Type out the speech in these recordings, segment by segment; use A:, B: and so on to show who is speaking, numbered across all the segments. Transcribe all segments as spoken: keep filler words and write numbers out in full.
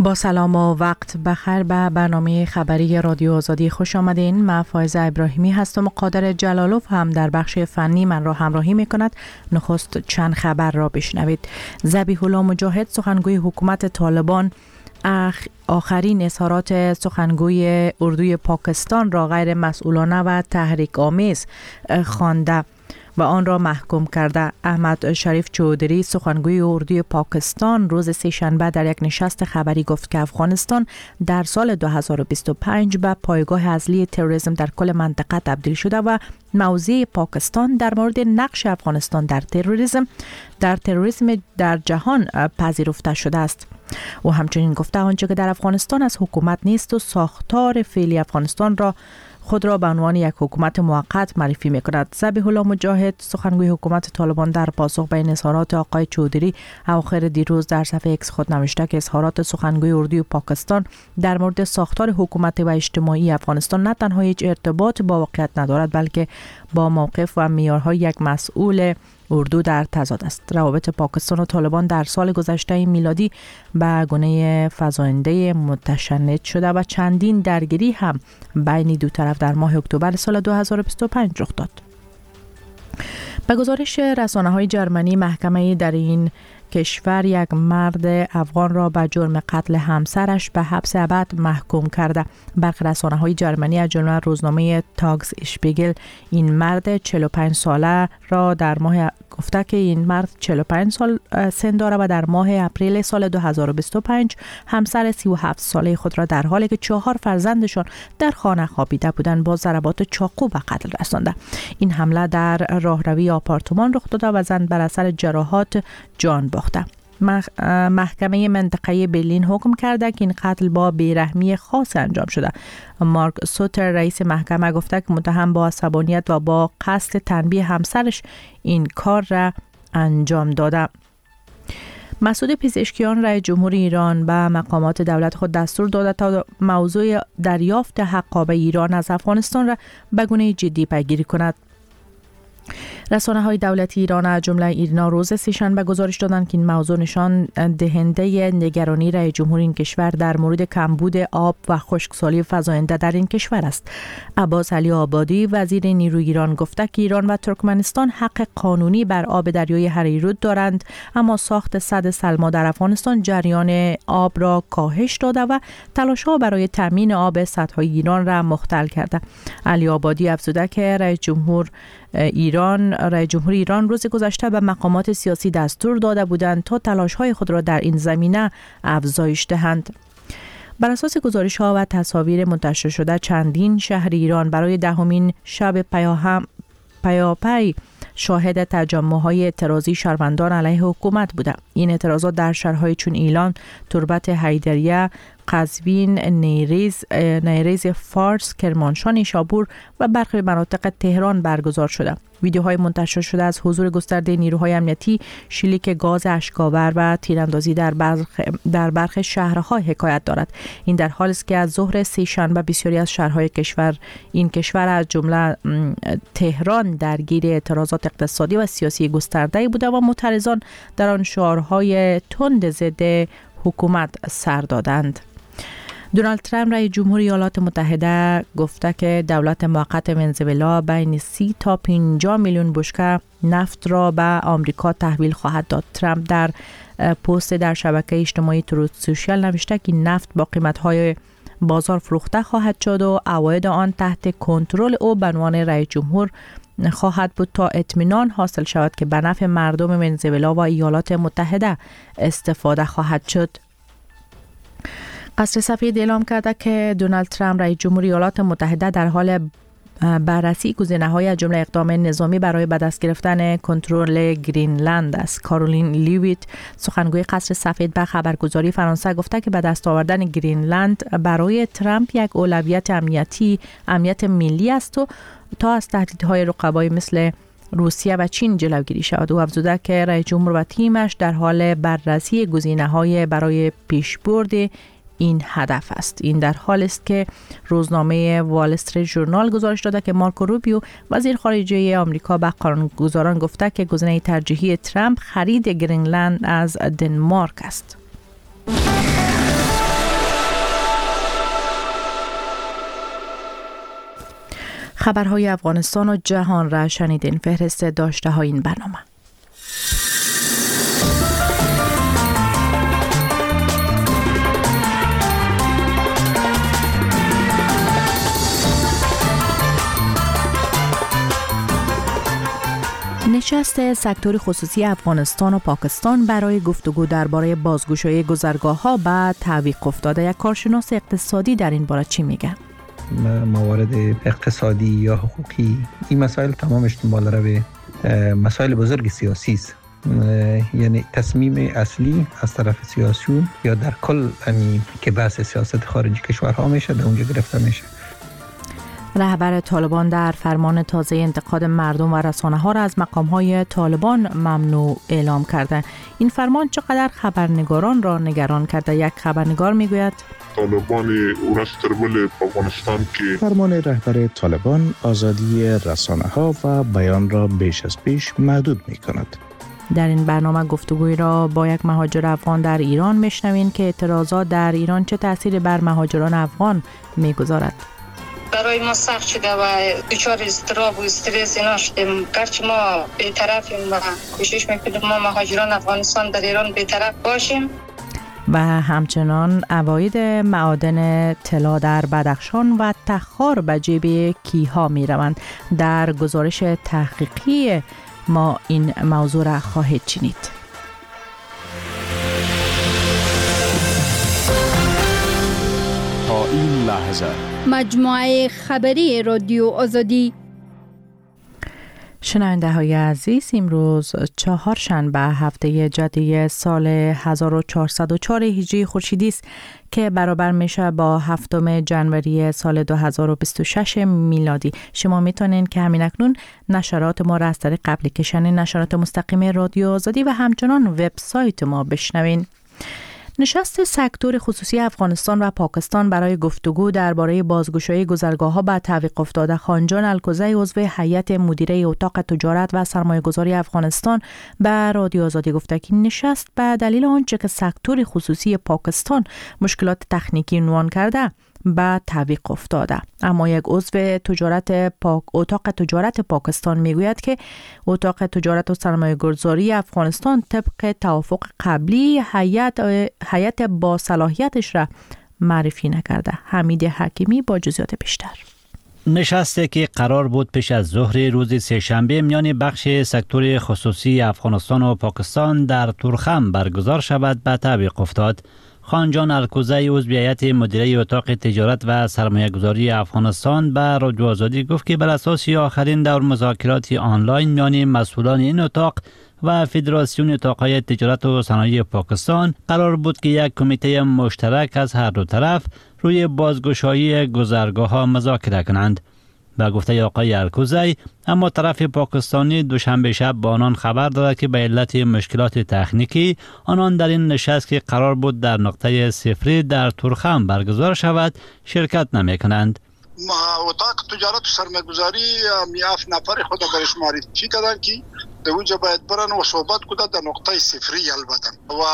A: با سلام و وقت بخیر به برنامه خبری رادیو آزادی خوش آمدین. من فایزه ابراهیمی هستم و قادر جلالوف هم در بخش فنی من را همراهی می کند. نخست چند خبر را بشنوید. ذبیح الله مجاهد سخنگوی حکومت طالبان آخرین اظهارات سخنگوی اردوی پاکستان را غیر مسئولانه و تحریک آمیز خوانده و آن را محکوم کرده. احمد شریف چودری سخنگوی اردوی پاکستان روز سه‌شنبه در یک نشست خبری گفت که افغانستان در سال دو هزار و بیست و پنج به پایگاه اصلی تروریسم در کل منطقه تبدیل شده و موضع پاکستان در مورد نقش افغانستان در تروریسم در تروریسم در جهان پذیرفته شده است. و همچنین گفته آنچه که در افغانستان از حکومت نیست و ساختار فعلی افغانستان را خود را به عنوان یک حکومت موقت معرفی می‌کند. ذبیح الله مجاهد سخنگوی حکومت طالبان در پاسخ به این اظهارات آقای چودری اواخر دیروز در صفحه ایکس خود نوشته که اظهارات سخنگوی اردوی پاکستان در مورد ساختار حکومت و اجتماعی افغانستان نه تنها هیچ ارتباط با واقعیت ندارد بلکه با موقف و معیارهای یک مسئول اردو در تضاد است. روابط پاکستان و طالبان در سال گذشته میلادی به گونه فزاینده متشنج شده و چندین درگیری هم بین دو طرف در ماه اکتبر سال دو هزار و بیست و پنج رخ داد. به گزارش رسانه‌های جرمنی، محکمه در این کشور یک مرد افغان را به جرم قتل همسرش به حبس ابد محکوم کرده. برخی رسانه‌های جرمنی از جمله روزنامه تاگز اشپیگل این مرد چهل و پنج ساله را در ماه گفته که این مرد چهل و پنج سال سن دارد و در ماه اپریل سال دو هزار و بیست و پنج همسر سی و هفت ساله خود را در حالی که چهار فرزندشان در خانه خوابیده بودند با ضربات چاقو به قتل رسانده. این حمله در راهروی آپارتمان رخ داده و زن بر اثر جراحات جان باخته. محکمه منطقه برلین حکم کرده که این قتل با بیرحمی خاص انجام شده. مارک سوتر رئیس محکمه گفته که متهم با عصبانیت و با قصد تنبیه همسرش این کار را انجام داده. مسعود پزشکیان رئیس جمهور ایران به مقامات دولت خود دستور داده تا موضوع دریافت حقابه ایران از افغانستان را به گونه جدی پیگیری کند. رسانه‌های دولتی ایران از جمله ایرنا روز سه‌شنبه گزارش دادند که این موضوع نشان دهنده نگرانی رئیس جمهور این کشور در مورد کمبود آب و خشکسالی فزاینده در این کشور است. عباس علی آبادی وزیر نیروی ایران گفته که ایران و ترکمنستان حق قانونی بر آب دریای هریرود دارند، اما ساخت سد سلما در افغانستان جریان آب را کاهش داده و تلاش‌ها برای تامین آب سدهای ایران را مختل کرده. علی آبادی افزوده که رئیس جمهور ایران رئیس جمهور ایران روز گذشته به مقامات سیاسی دستور داده بودند تا تلاش‌های خود را در این زمینه افزایش دهند. بر اساس گزارش‌ها و تصاویر منتشر شده چندین شهر ایران برای دهمین شب پیاهم پیاپی شاهد تجمع‌های اعتراضی شهروندان علیه حکومت بوده. این اعتراضات در شهرهای چون ایلان، تربت حیدریه، قزوین، نیریز، نیریز فارس، کرمانشاه، نیشابور و برخی مناطق تهران برگزار شده. ویدیوهای منتشر شده از حضور گسترده نیروهای امنیتی، شلیک گاز اشک‌آور و تیراندازی در برخ در برخی شهرها حکایت دارد. این در حالی است که از ظهر سه‌شنبه بسیاری از شهرهای کشور این کشور از جمله تهران درگیر اعتراضات اقتصادی و سیاسی گسترده بوده و معترضان در آن شعارهای تند ضد حکومت سر دادند. دونالد ترامپ رئیس جمهور ایالات متحده گفته که دولت موقت ونزوئلا بین سی تا پنجاه میلیون بشکه نفت را به آمریکا تحویل خواهد داد. ترامپ در پست در شبکه اجتماعی تروت سوشال نوشته که نفت با قیمت‌های بازار فروخته خواهد شد و عواید آن تحت کنترل او به عنوان رئیس جمهور خواهد بود تا اطمینان حاصل شود که به نفع مردم ونزوئلا و ایالات متحده استفاده خواهد شد. قصر سفید اعلام کرده که دونالد ترامپ رئیس جمهور ایالات متحده در حال بررسی گزینه‌های از جمله اقدام نظامی برای به دست گرفتن کنترل گرینلند است. کارولین لیویت سخنگوی قصر سفید به خبرگزاری فرانسه گفته که به دست آوردن گرینلند برای ترامپ یک اولویت امنیتی امنیت ملی است و تا از تهدیدهای رقبای مثل روسیه و چین جلوگیری شود. او افزوده که رئیس جمهور و تیمش در حال بررسی گزینه‌های برای پیشبرد این هدف است. این در حال است که روزنامه وال استریت ژورنال گزارش داده که مارکو روبیو وزیر خارجه آمریکا به قانونگذاران گفته که گزینه ترجیحی ترامپ خرید گرینلند از دنمارک است. خبرهای افغانستان و جهان را شنیدین. فهرست داشته های این برنامه. نشست سکتور خصوصی افغانستان و پاکستان برای گفتگو درباره بازگشایی گذرگاه‌ها به تعویق افتاده. یک کارشناس اقتصادی در این باره چی میگه؟
B: موارد اقتصادی یا حقوقی، این مسائل تمامش دنبال روی مسائل بزرگ سیاسی است. یعنی تصمیم اصلی از طرف سیاسیون یا در کل یعنی که بحث سیاست خارجی کشورها میشه در اونجا گرفته میشه.
A: رهبر طالبان در فرمان تازه انتقاد مردم و رسانه ها را از مقام های طالبان ممنوع اعلام کرده. این فرمان چقدر خبرنگاران را نگران کرده؟ یک خبرنگار میگوید
C: طالبان ورستربل افغانستان که
D: فرمان رهبر طالبان آزادی رسانه ها و بیان را بیش از پیش محدود می کند.
A: در این برنامه گفتگوی را با یک مهاجر افغان در ایران میشنوین که اعتراضات در ایران چه تأثیری بر مهاجران افغان میگذارد.
E: برای ما سخت شده و دچار اضطراب و استرس اینا شدیم. گرچه ما بی‌طرفیم و کوشش میکنیم ما مهاجران افغانستان در ایران بی‌طرف باشیم.
A: و همچنان عواید معادن طلا در بدخشان و تخار به جیب کیها می روند. در گزارش تحقیقی ما این موضوع را خواهید شنید.
F: تا این لحظه
G: مجموعه خبری رادیو آزادی.
A: شنونده های عزیز، امروز چهارشنبه هفته جدی سال هزار و چهارصد و چهار هجری خورشیدی است که برابر میشه با هفتم جنوری سال دو هزار و بیست و شش میلادی. شما میتونین که همین اکنون نشرات ما را از طریق اپلیکیشن نشرات مستقیم رادیو آزادی و همچنان وبسایت ما بشنوین. نشست سکتور خصوصی افغانستان و پاکستان برای گفتگو درباره بازگشایی گذرگاه‌ها به تعویق افتاده. خانجان الکوزی عضو هیئت مدیره اتاق تجارت و سرمایه‌گذاری افغانستان به رادیو آزادی گفته که نشست به دلیل آنچه که سکتور خصوصی پاکستان مشکلات تکنیکی عنوان کرده به تعویق افتاده. اما یک عضو تجارت پاک اتاق تجارت پاکستان میگوید که اتاق تجارت و سرمایه‌گذاری افغانستان طبق توافق قبلی هیئت هیئت با صلاحیتش را معرفی نکرده. حمید حکیمی با جزئیات بیشتر.
H: نشستی که قرار بود پیش از ظهر روز سه‌شنبه میان بخش سکتور خصوصی افغانستان و پاکستان در تورخم برگزار شود به تعویق افتاد. خانجان الکوزی عضو هیئت مدیره اتاق تجارت و سرمایه‌گذاری افغانستان به رادیو آزادی گفت که بر اساس آخرین دور مذاکرات آنلاین میان مسئولان این اتاق و فدراسیون اتاق‌های تجارت و صنایع پاکستان قرار بود که یک کمیته مشترک از هر دو طرف روی بازگشایی گذرگاه‌ها مذاکره کنند. به گفته آقای الکوزی، اما طرف پاکستانی دوشنبه شب با آنان خبر دارد که به علت مشکلات تکنیکی آنان در این نشست که قرار بود در نقطه صفری در تورخم برگزار شود شرکت نمی کنند.
I: اتاق تجارت و سرمایه‌گذاری میاف نفر خود برش معرفی کردن که در اونجا باید برن و صحبت کنند در نقطه صفری البته و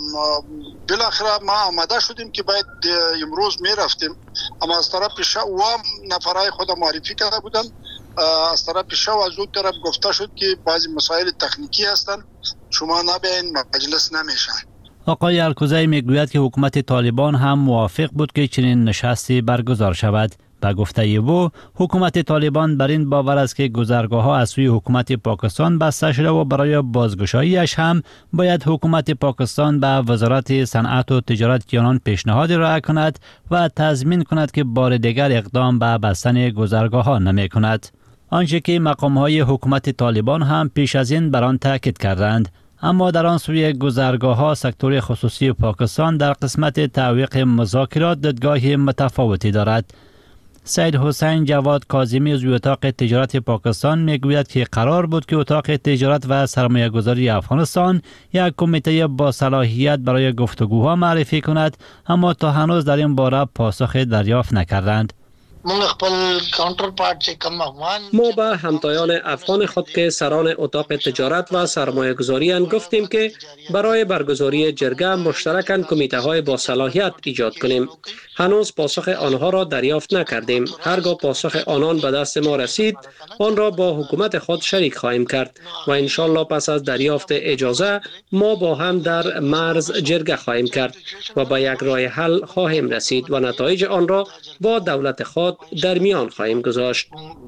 I: بالاخره ما آماده شدیم که باید امروز میرفتیم، اما از طرف شاه و نفرای خود معرفی کرده بودن. از طرف شاه و از اون طرف گفته شد که بعضی مسائل تکنیکی هستن، شما نبین مجلس نمیشن. آقای
H: الکوزی میگوید که حکومت طالبان هم موافق بود که چنین نشستی برگزار شود. به گفته او، حکومت طالبان بر این باور است که گذرگاه‌ها از سوی حکومت پاکستان بسته شده و برای بازگشاییش هم باید حکومت پاکستان به وزارت صنعت و تجارت آنان پیشنهاد ارائه کند و تضمین کند که بار دیگر اقدام به بستن گذرگاه‌ها نمی کند. آنچه که مقام‌های حکومت طالبان هم پیش از این بر آن تاکید کردند. اما در آن سوی گذرگاه‌ها سکتور خصوصی پاکستان در قسمت تعویق مذاکرات دیدگاه متفاوتی دارد. سید حسین جواد کاظمی عضو اتاق تجارت پاکستان میگوید که قرار بود که اتاق تجارت و سرمایه‌گذاری افغانستان یک کمیته با صلاحیت برای گفتگوها معرفی کند، اما تا هنوز در این باره پاسخ دریافت نکردند.
F: ما به همتایان افغان خود که سران اتاق تجارت و سرمایه گذاری گفتیم که برای برگزاری جرگه مشترکاً کمیته های با صلاحیت ایجاد کنیم. هنوز پاسخ آنها را دریافت نکردیم. هرگاه پاسخ آنان به دست ما رسید آن را با حکومت خود شریک خواهیم کرد و انشالله پس از دریافت اجازه ما با هم در مرز جرگه خواهیم کرد و به یک راه حل خواهیم رسید و نتایج آن را با دولت خود در میان خواهیم گذاشت.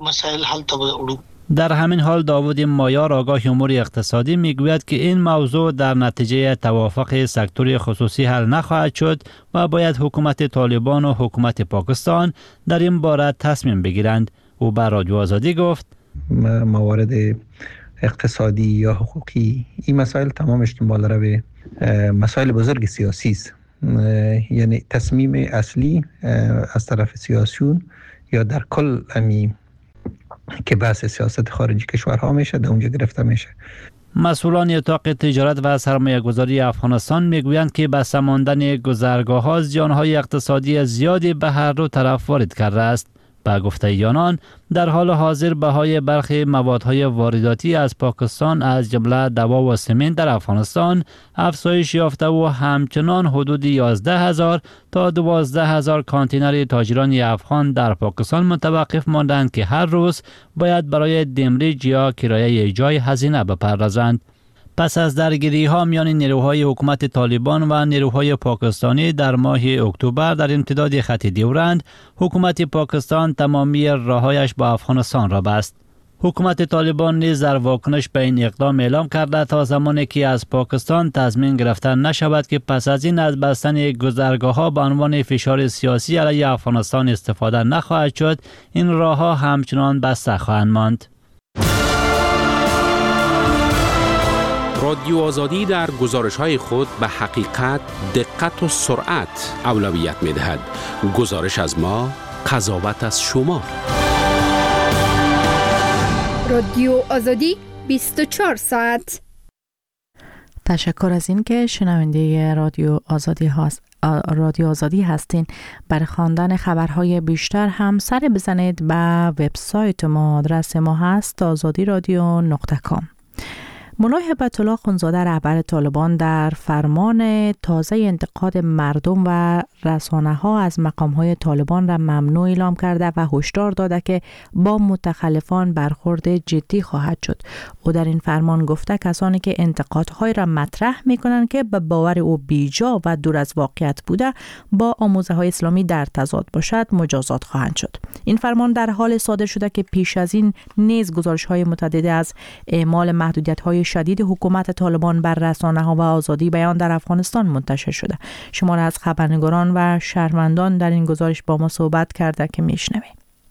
H: در همین حال داوود مایار آگاه امور اقتصادی میگوید که این موضوع در نتیجه توافق سکتور خصوصی حل نخواهد شد و باید حکومت طالبان و حکومت پاکستان در این باره تصمیم بگیرند. او به رادیو آزادی گفت
B: موارد اقتصادی یا حقوقی این مسائل تمامش دنبال رو مسائل بزرگ سیاسی است. یعنی تصمیم اصلی از طرف سیاسیون یا در کل امی که بحث سیاست خارجی کشورها میشه در اونجا گرفته میشه.
H: مسئولان اتاق تجارت و سرمایه گذاری افغانستان میگویند که به سماندن گذرگاه ها زیانهای اقتصادی زیادی به هر دو طرف وارد کرده است. به گفته آنان در حال حاضر بهای برخی موادهای وارداتی از پاکستان از جمله دوا و سمنت در افغانستان افزایش یافته و همچنان حدود یازده هزار تا دوازده هزار کانتینر تاجران افغان در پاکستان متوقف ماندند که هر روز باید برای دمریج یا کرایه جای هزینه بپردازند. پس از درگیری ها میان نیروهای حکومت طالبان و نیروهای پاکستانی در ماه اکتبر در امتداد خط دیورند، حکومت پاکستان تمامی راههایش با افغانستان را بست. حکومت طالبان نیز در واکنش به این اقدام اعلام کرده تا زمانی که از پاکستان تضمین گرفته نشود که پس از این از بستن گذرگاه ها به عنوان فشار سیاسی علیه افغانستان استفاده نخواهد شد، این راهها همچنان بسته خواهند ماند.
J: رادیو آزادی در گزارش‌های خود به حقیقت، دقت و سرعت اولویت می‌دهد. گزارش از ما، قضاوت از شما.
G: رادیو آزادی بیست و چهار ساعت.
A: تشکر از این که شنونده رادیو آزادی هست. رادیو آزادی هستین. برای خواندن خبرهای بیشتر هم سر بزنید به وبسایت ما. آدرس ما هست آزادی رادیو نقطه کام. مولای هبت الله خونزاده رهبر طالبان در فرمان تازه انتقاد مردم و رسانه ها از مقام های طالبان را ممنوع اعلام کرده و هشدار داده که با متخلفان برخورد جدی خواهد شد. او در این فرمان گفته کسانی که انتقادهای را مطرح می کنند که به باور او بیجا و دور از واقعیت بوده با آموزه های اسلامی در تضاد باشد مجازات خواهند شد. این فرمان در حال صادر شده که پیش از این نیز گزارش های متعدد از اعمال محدودیت های شدید حکومت طالبان بر رسانه‌ها و آزادی بیان در افغانستان منتشر شده. شمار از خبرنگاران و شهروندان در این گزارش با ما صحبت کرده که میشنویم.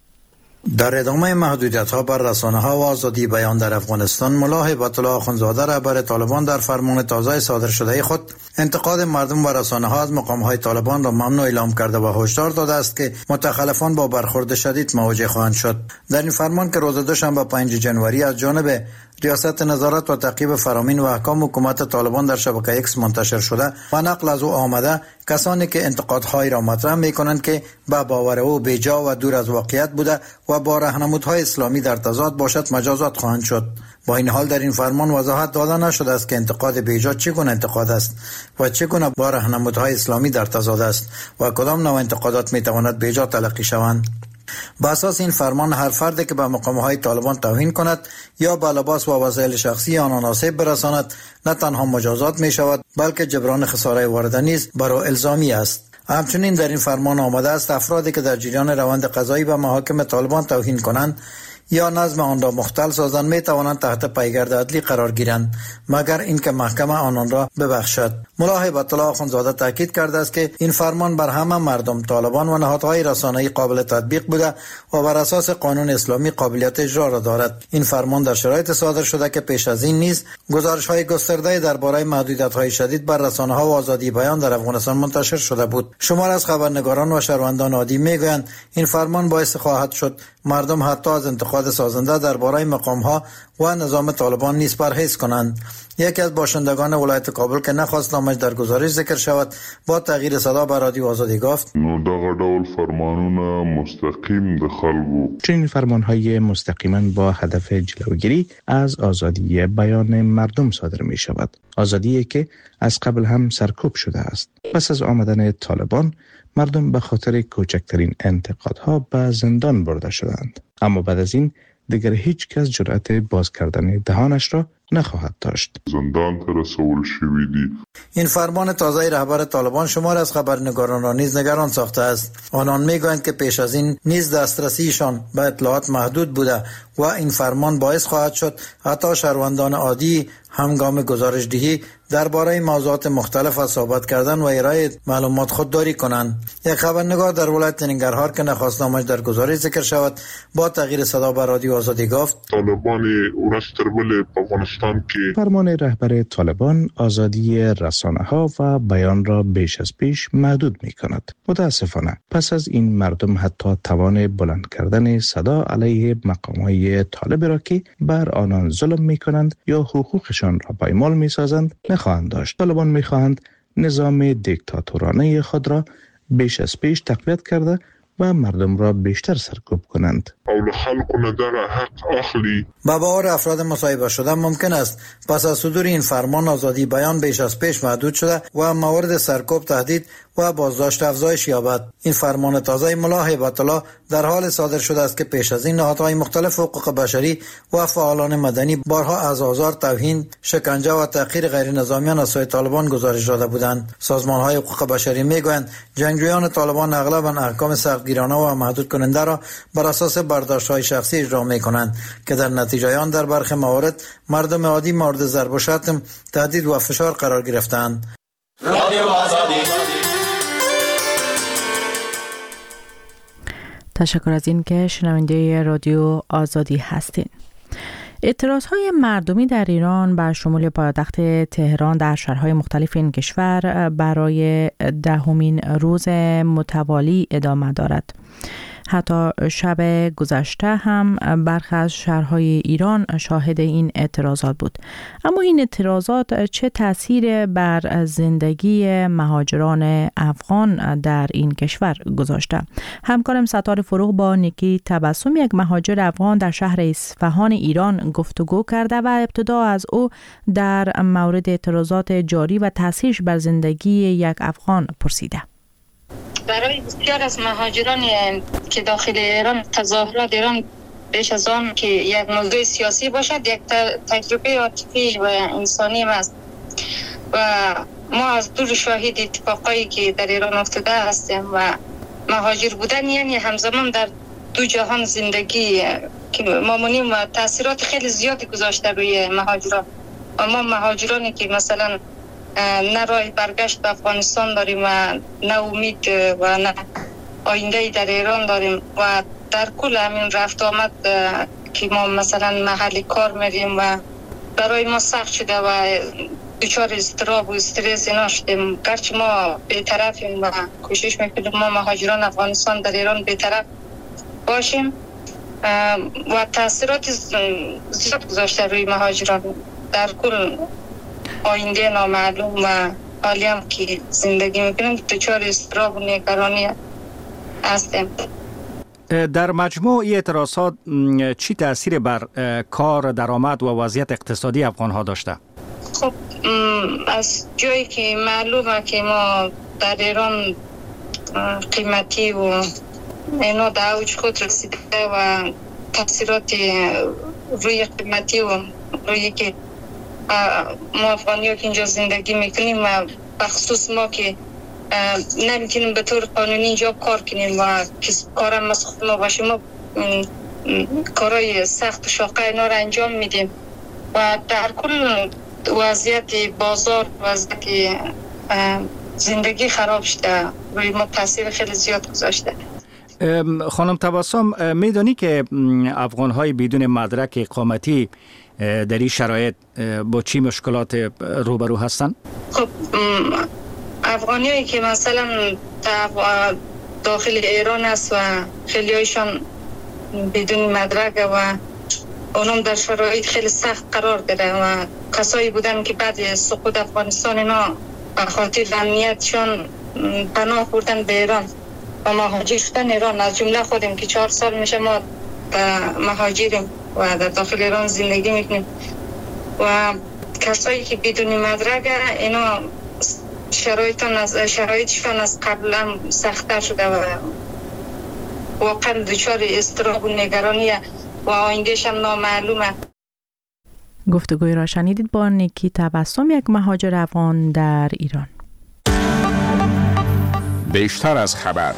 K: در ادامه محدودیت‌ها بر رسانه‌ها و آزادی بیان در افغانستان، ملا هبت الله خونزاده رهبر طالبان در فرمان تازه صادر شده خود انتقاد مردم و رسانه‌ها از مقام‌های طالبان را ممنوع اعلام کرده و هشدار داده است که متخلفان با برخورد شدید مواجه خواهند شد. در این فرمان که روز دوشنبه پنجم ژانویه از جانب ریاست نظارت و تعقیب فرامین و احکام حکومت طالبان در شبکه ایکس منتشر شده و نقل از او آمده، کسانی که انتقادهای را مطرح می‌کنند که به باور او بیجا و دور از واقعیت بوده و با راهنمودهای اسلامی در تضاد باشد مجازات خواهند شد. با این حال در این فرمان وضاحت داده نشده است که انتقاد بیجا چگونه انتقاد است و چگونه با راهنمودهای اسلامی در تضاد است و کدام نوع انتقادات می‌تواند بیجا تلقی شوند. با اساس این فرمان هر فردی که به مقام‌های طالبان توهین کند یا با لباس و وسایل شخصی آنان آسیب برساند نه تنها مجازات می شود بلکه جبران خساره وارده نیز بر او الزامی است. همچنین در این فرمان آمده است افرادی که در جریان روند قضایی به محاکم طالبان توهین کنند یا نظم آن را مختل سازند می توانند تحت پیگرد عدلی قرار گیرند مگر اینکه محکمه آنان را ببخشد. ملا هبت الله خونزاده تاکید کرده است که این فرمان بر همه مردم، طالبان و نهادهای رسانه‌ای قابل تطبیق بوده و بر اساس قانون اسلامی قابلیت اجرا را دارد. این فرمان در شرایط صادر شده که پیش از این نیز گزارش‌های گسترده درباره محدودیت‌های شدید بر رسانه‌ها و آزادی بیان در افغانستان منتشر شده بود. شمار از خبرنگاران و شهروندان عادی میگویند این فرمان باعث خواهد شد مردم حتی از انتقاد مواد سازنده درباره مقام‌ها و نظام طالبان نیز پرهیز کنند. یکی از باشندگان ولایت کابل که نخواست نامش در گزارش ذکر شود با تغییر صدا به رادیو آزادی گفت
C: نو دغه ډول فرمانونه مستقیم د خلکو
D: چنین فرمانهای مستقیما با هدف جلوگیری از آزادی بیان مردم صادر می شود. آزادی که از قبل هم سرکوب شده است. پس از آمدن طالبان مردم به خاطر کوچکترین انتقادها به زندان برده شدند. اما بعد از این دیگر هیچ کس جرأت باز کردن دهانش را نخواهد داشت.
C: زندان ته رسول شوی دی.
K: این فرمان تازه رهبر طالبان شمار از خبرنگاران را نیز نگران ساخته است. آنان میگویند که پیش از این نیز دسترسیشان به اطلاعات محدود بوده و این فرمان باعث خواهد شد حتی شهروندان عادی هنگام گزارش دهی درباره موضوعات مختلف از صحبت کردن و ارائه معلومات خودداری کنند. یک خبرنگار در ولایت ننگرهار که نخواست نامش در گزارش ذکر شود با تغییر صدا به رادیو آزادی گفت
C: طالبان ورځ تر بلې په افغانستان کې
D: فرمان رهبر طالبان آزادی رسانه ها و بیان را بیش از پیش محدود می کند. متاسفانه پس از این مردم حتی توان بلند کردن صدا علیه مقام‌های طالب را که بر آنان ظلم می کنند یا حقوقشان را پایمال می سازند نخواهند داشت. طالبان می خواهند نظام دیکتاتورانه خود را بیش از پیش تقویت کرده و مردم را بیشتر سرکوب کنند.
K: با باور افراد مصاحبه شده ممکن است پس از صدور این فرمان آزادی بیان بیش از پیش محدود شده و موارد سرکوب، تهدید و بازداشت افزایش یابد. این فرمان تازه ملا هیبت الله در حال صادر شده است که پیش از این نهادهای مختلف حقوق بشری و فعالان مدنی بارها از آزار، توهین، شکنجه و تحقیر غیر نظامیان از سوی طالبان گزارش داده بودند. سازمان‌های حقوق بشری میگویند جنگجویان طالبان اغلباً احکام سختگیرانه و محدود کننده را بر اساس برداشت‌های شخصی اجرا می‌کنند که در نتیجه آن در برخی موارد مردم عادی مورد ضرب و شتم، تهدید و فشار قرار گرفتند. رادیو آزادی.
A: تشکر از این که شنونده رادیو آزادی هستین. اعتراضهای مردمی در ایران بر شمول پایتخت تهران در شهرهای مختلف این کشور برای دهمین روز متوالی ادامه دارد. حتی شب گذشته هم برخی از شهرهای ایران شاهد این اعتراضات بود. اما این اعتراضات چه تأثیر بر زندگی مهاجران افغان در این کشور گذاشته؟ همکارم ستار فروغ با نیکی تبسم، یک مهاجر افغان در شهر اصفهان ایران گفتگو کرده و ابتدا از او در مورد اعتراضات جاری و تأثیرش بر زندگی یک افغان پرسیده.
E: برای بسیار از مهاجران که داخل ایران تظاهرات ایران بیش از آن که یک موضوع سیاسی باشد یک تجربه عاطفی و انسانی است و ما از دور شاهد اتفاقایی که در ایران افتاده هستیم و مهاجر بودن یعنی همزمان در دو جهان زندگی که ما مونیم و تاثیرات خیلی زیادی گذاشته روی مهاجران. و ما مهاجرانی که مثلا نه راه برگشت به افغانستان داریم و نه امید و نه آینده در ایران داریم و در کل همین رفت آمد که ما مثلا محل کار میریم و برای ما سخت شده و دچار اضطراب و استرس اینا شدیم. گرچه ما بی‌طرفیم و کوشش میکنیم ما مهاجران افغانستان در ایران بی‌طرف باشیم و تاثیرات زیاد گذاشته روی مهاجران. در کل آینده نامعلوم و حالی هم که زندگی میکنیم دچار اضطراب و نگرانی هستیم.
L: در مجموع این اعتراضات چی تأثیر بر کار، درآمد و وضعیت اقتصادی افغان ها داشته؟
E: خب از جایی که معلومه که ما در ایران قیمتی و اینا در اوج خود رسیده و تاثیرات روی قیمتی و روی که ما افغانی ها که اینجا زندگی میکنیم و بخصوص ما که نمیتونیم به طور قانونی اینجا کار کنیم و کارم از خود ما باشیم، ما کارهای سخت و شاقه اینا رو انجام میدیم و در کل وضعیت بازار، وضعیت زندگی خراب شده، روی ما تاثیر خیلی زیاد گذاشته.
L: خانم تبسم، میدانی که افغان های بدون مدرک اقامتی در این شرایط با چی مشکلات روبرو هستند؟
E: خب افغانی هایی که مثلا داخل ایران است و خیلی هایشان بدون مدرک و اونم در شرایط خیلی سخت قرار داره و کسایی بودن که بعد سقوط افغانستان اینا به خاطر امنیتشان پناه بردن به ایران و مهاجر شدن ایران. از جمله خودم که چهار سال میشه ما مهاجریم و در داخل ایران زندگی میکنیم و کسایی که بدون مدرک اینا شرایطشان از شرایطشان از قبل هم سخت‌تر شده و واقعا دچار اضطراب و نگرانی و آینده‌ش هم نامعلومه.
A: گفتگوی را شنیدید با نیکی تبسم، یک مهاجر افغان در ایران.
J: بیشتر از خبر.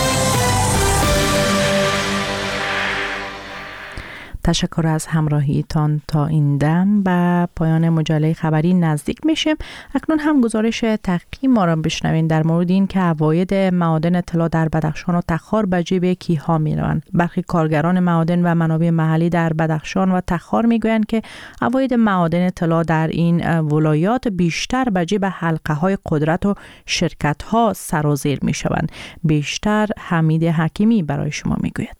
A: تشکر از همراهیتان. تا این دم به پایان مجله خبری نزدیک میشیم. اکنون هم گزارش تحقیقی ما را بشنوین در مورد این که عواید معادن طلا در بدخشان و تخار به جیب کیها میروند. برخی کارگران معادن و منابع محلی در بدخشان و تخار میگویند که عواید معادن طلا در این ولایات بیشتر به جیب حلقه های قدرت و شرکت ها سرازیر میشوند. بیشتر حمید حکیمی برای شما میگوید.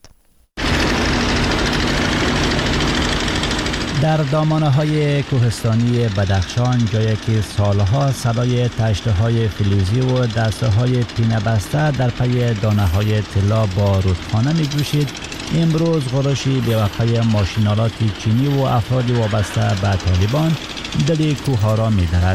H: در دامانه‌های کوهستانی بدخشان، جایی که سالها صدای تشته‌های فلزی و دسته‌های پینه بسته در پی دانه‌های طلا با رودخانه می‌جوشید، امروز غرشی بی‌وقفه ماشین‌آلات چینی و افراد وابسته به طالبان دل کوه‌ها را می‌درد.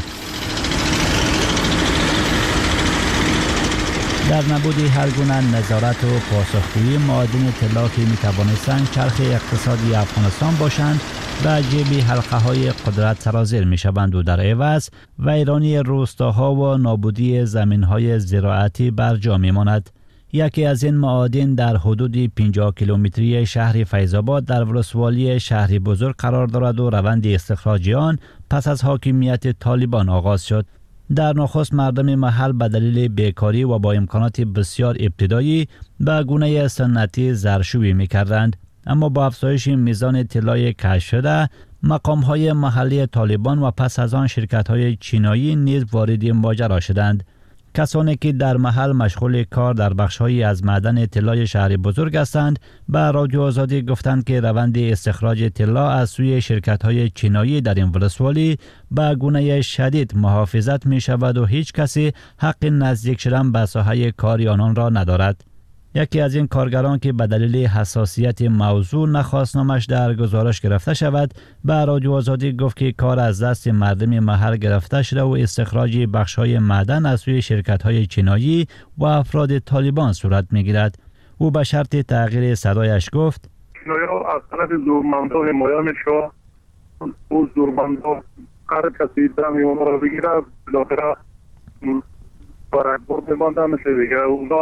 H: در نبود هر گونه نظارت و پاسخگویی، معادن طلا که می‌توانستند چرخ اقتصادی افغانستان باشند به جیب حلقه های قدرت سرازیر می شوند و در عوض ویرانی روستاها و نابودی زمین های زراعتی بر جا می ماند. یکی از این معادن در حدود پنجاه کیلومتری شهر فیض‌آباد در ولسوالی شهری بزرگ قرار دارد و روند استخراج آن پس از حاکمیت طالبان آغاز شد. در نخست مردم محل به دلیل بیکاری و با امکانات بسیار ابتدایی به گونه سنتی زرشویی می کردند. اما با افزایش میزان طلای کشف شده، مقام‌های محلی طالبان و پس از آن شرکت‌های چینایی نیز وارد ماجرا شدند. کسانی که در محل مشغول کار در بخش‌هایی از معدن طلای شهر بزرگ هستند، به رادیو آزادی گفتند که روند استخراج طلا از سوی شرکت‌های چینایی در این ولسوالی به گونه شدید محافظت می‌شود و هیچ کسی حق نزدیک شدن به ساحه کار آنان را ندارد. یکی از این کارگران که به دلیل حساسیت موضوع نخواست نامش در گزارش گرفته شود، به رادیو آزادی گفت که کار از دست مردم محل گرفته شده و استخراج بخش‌های معدن از سوی شرکت‌های چینایی و افراد طالبان صورت می‌گیرد. او به شرط تغییر صدایش گفت:
M: چینایی‌ها از طرف زورمندان حمایت می‌شوند. او زورمندان هر کسی دمی اونها را بگیره بالاخره برای برد مانده میشه دیگه. اونها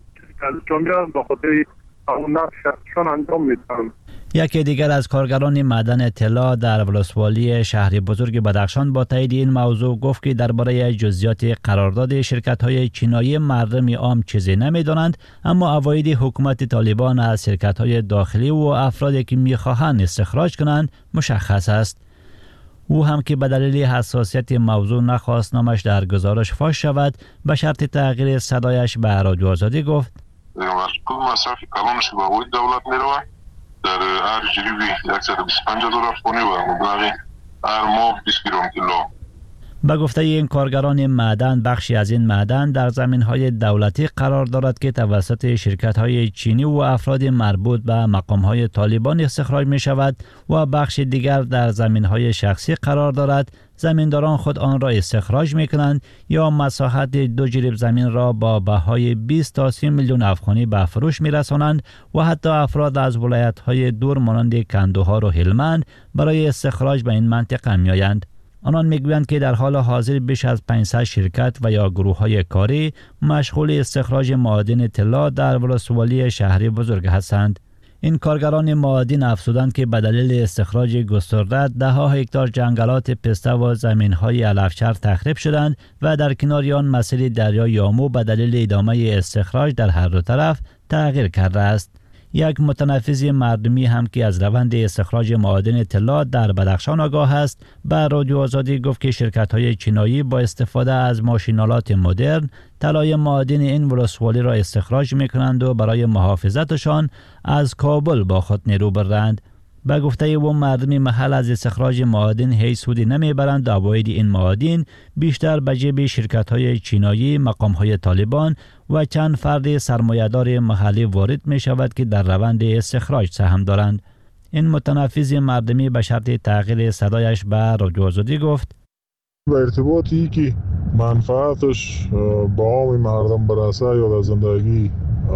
H: یکی دیگر از کارگران معدن طلا در ولسوالی شهر بزرگ بدخشان با تایید این موضوع گفت که درباره جزئیات قرارداد شرکت‌های چینایی مردم عام چیزی نمی‌دانند، اما عواید حکومت طالبان از شرکت‌های داخلی و افرادی که می‌خواهند استخراج کنند مشخص است. او هم که به دلیل حساسیت موضوع نخواست نامش در گزارش فاش شود، به شرط تغییر صدایش به رادیو آزادی گفت:
C: مسئول مصرف کلانش به عواید دولت میروه در هر جریبی صد و بیست و پنج دلار خونی و مبلغ هر ماه بیست گرم طلا.
H: به گفته این کارگران معدن، بخشی از این معدن در زمین‌های دولتی قرار دارد که توسط شرکت‌های چینی و افراد مربوط به مقام‌های طالبان استخراج می‌شود و بخش دیگر در زمین‌های شخصی قرار دارد. زمینداران خود آن را استخراج می‌کنند یا مساحت دو جریب زمین را با بهای بیست تا سی میلیون افغانی به فروش می‌رسانند و حتی افراد از ولایت‌های دور مانند کندوها و هلمند برای استخراج به این منطقه می‌آیند. آنان میگویند که در حال حاضر بیش از پانصد شرکت و یا گروه‌های کاری مشغول استخراج معادن طلا در ولسوالی شهری بزرگ هستند. این کارگران معادن افزودند که به دلیل استخراج گسترده ده ها هکتار جنگلات پسته و زمین‌های علفچر تخریب شدند و در کنار آن مسیر دریای یامو به دلیل ادامه استخراج در هر دو طرف تغییر کرده است. یک متنفذ مردمی هم که از روند استخراج معادن طلا در بدخشان آگاه است به رادیو آزادی گفت که شرکت‌های چینایی با استفاده از ماشین‌آلات مدرن طلای معادن این ولسوالی را استخراج می‌کنند و برای محافظتشان از کابل با خود نیرو برند. به گفته او مردم محل از استخراج معادن هیچ سودی نمیبرند و عواید این معادن بیشتر به جیب شرکت‌های چینایی، مقام‌های طالبان و چند فرد سرمایه‌دار محلی وارد می شود که در روند استخراج سهم دارند. این متنفذ مردمی به شرط تغییر صدایش به رادیو آزادی گفت:
N: به ارتباطی که منفعتش با عام مردم برسه یا در زندگی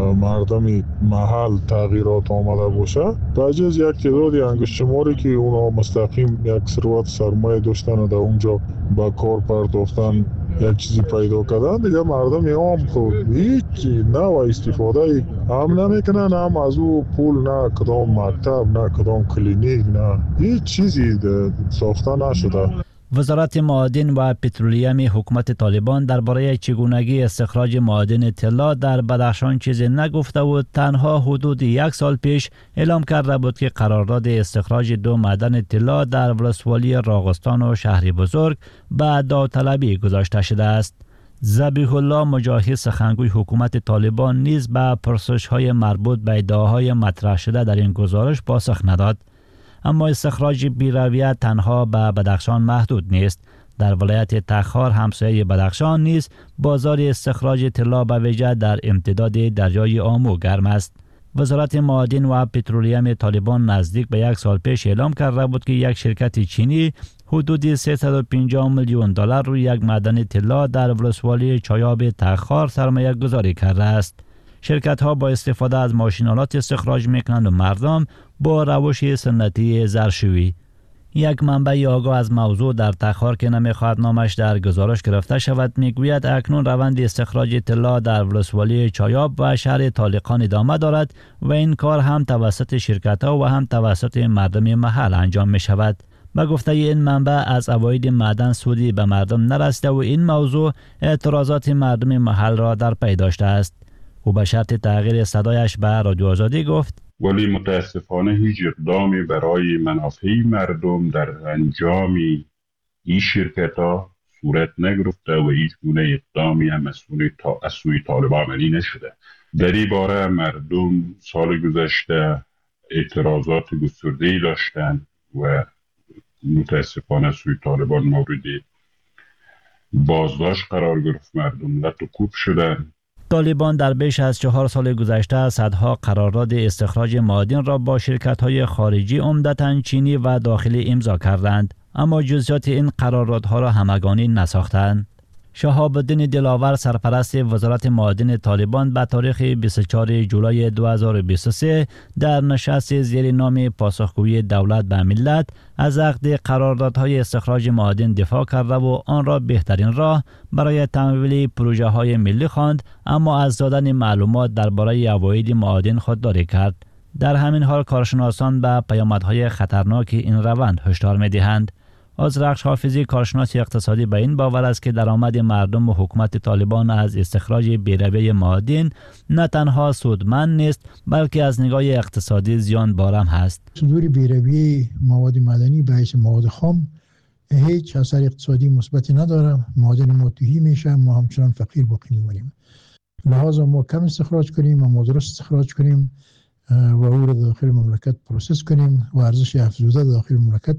N: مردم محل تغییرات آمده باشه، بجز یک تعدادی انگشت شماری که اونا مستقیم یک ثروت سرمایه داشتن و در اونجا با کار پرداختن یک چیزی پیدا کردن، دیگه مردم عام خود هیچ نوع استفاده هم نمیکنن، هم از او پول نه کدام مکتب نه کدام کلینیک نه هیچ چیزی ساخته نشده.
H: وزارت معادن و پترولیم حکومت طالبان درباره چگونگی استخراج معادن طلا در بدخشان چیزی نگفته و تنها حدود یک سال پیش اعلام کرده بود که قرارداد استخراج دو معدن طلا در ولسوالی راغستان و شهر بزرگ به داوطلبی گذاشته شده است. ذبیح الله مجاهد سخنگوی حکومت طالبان نیز به پرسش‌های مربوط به ادعاهای مطرح شده در این گزارش پاسخ نداد. اما استخراج بی‌رویه تنها به بدخشان محدود نیست. در ولایت تخار همسایه بدخشان نیز بازار استخراج طلا به ویژه در امتداد دریای آمو گرم است. وزارت معادن و پترولیم طالبان نزدیک به یک سال پیش اعلام کرده بود که یک شرکت چینی حدود سیصد و پنجاه میلیون دلار روی یک معدن طلا در ولسوالی چایاب تخار سرمایه گذاری کرده است. شرکت ها با استفاده از ماشین‌آلات استخراج میکنند و مردم با روش سنتی زرشویی. یک منبع آگاه از موضوع در تخار که نمیخواهد نامش در گزارش گرفته شود میگوید اکنون روند استخراج طلا در ولسوالی چایاب و شهر طالقان ادامه دارد و این کار هم توسط شرکت ها و هم توسط مردم محل انجام می شود. به گفته این منبع از عواید معدن سودی به مردم نرسیده و این موضوع اعتراضات مردم محل را در پی داشته است. او به شرط تغییر صدایش به رادیو آزادی گفت:
O: ولی متاسفانه هیچ اقدامی برای منافع مردم در انجام این شرکت ها صورت نگرفته و هیچ گونه اقدامی هم از سوی طالبان عملی نشده. در این باره مردم سال گذشته اعتراضات گسترده‌ای داشتند و متاسفانه سوی طالبان مورد بازداشت قرار گرفت، مردم لطم‌کوب شدند.
H: طالبان در بیش از چهار سال گذشته صدها قرارداد استخراج معادن را با شرکت‌های خارجی عمدتاً چینی و داخلی امضا کردند، اما جزئیات این قراردادها را همگانی نساختند. شهاب الدین دلاور سرپرست وزارت معادن طالبان به تاریخ بیست و چهارم جولای دو هزار و بیست و سه در نشست زیر نام پاسخگویی دولت به ملت از عقد قراردادهای استخراج معادن دفاع کرده و آن را بهترین راه برای تمویل پروژه های ملی خواند، اما از دادن معلومات درباره عواید معادن خودداری کرد. در همین حال کارشناسان به پیامدهای خطرناک این روند هشدار می‌دهند. آذرخش حافظی کارشناس اقتصادی به این باور است که درآمد مردم و حکومت طالبان از استخراج بی‌رویه معادن نه تنها سودمند نیست بلکه از نگاه اقتصادی زیان بارم هست.
P: صدور بی‌رویه مواد معدنی باعث مواد خام هیچ اثر اقتصادی مثبتی نداره. معادن ما تهی میشه، ما همچنان فقیر باقی میمونیم. لحاظا ما کم استخراج کنیم و ما درست استخراج کنیم و او را داخل مملکت پروسس کنیم و ارزش افزوده داخل مملکت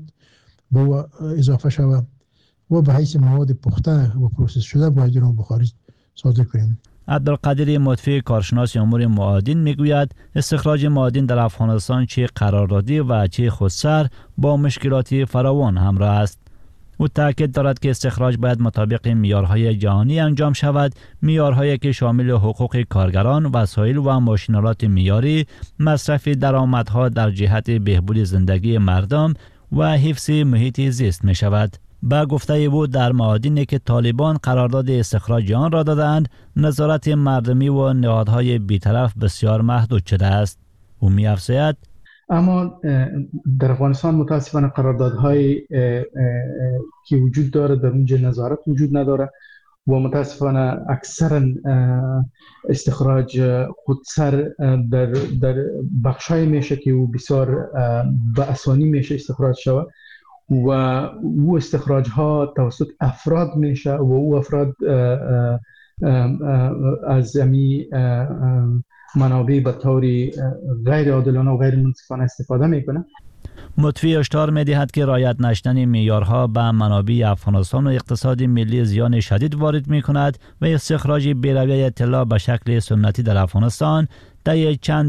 P: با اضافه شود و به حیث مواد پخته و پروسس شده باید اون به خارج صادر کنیم.
H: عبدالقادر مطفی کارشناس امور معادن میگوید استخراج معادن در افغانستان چه قراردادی و چه خودسر با مشکلات فراوان همراه است. او تاکید دارد که استخراج باید مطابق معیارهای جهانی انجام شود، معیارهایی که شامل حقوق کارگران، وسایل و ماشین‌آلات معیاری، مصرف درآمدها در جهت بهبود زندگی مردم و حفظ محیط زیست می شود. با گفته او در معادنی که طالبان قرارداد استخراج آن را دادند، نظارت مردمی و نهادهای بیطرف بسیار محدود شده است. او می افزاید:
Q: اما در افغانستان متاسفانه قراردادهای که وجود داره در اونجا نظارت وجود نداره و متاسفانه اکثرا استخراج خودسر در در بخشای میشه که او بسیار به آسانی میشه استخراج شود و او استخراج ها توسط افراد میشه و او افراد از زمین منابع به طور غیر عادلانه و غیر منصفانه استفاده میکنه.
H: مطفی هشدار می‌دهد که رعایت نشدن معیارها به منابع افغانستان و اقتصاد ملی زیان شدید وارد می‌کند و استخراج بی‌رویه طلا به شکل سنتی در افغانستان در چند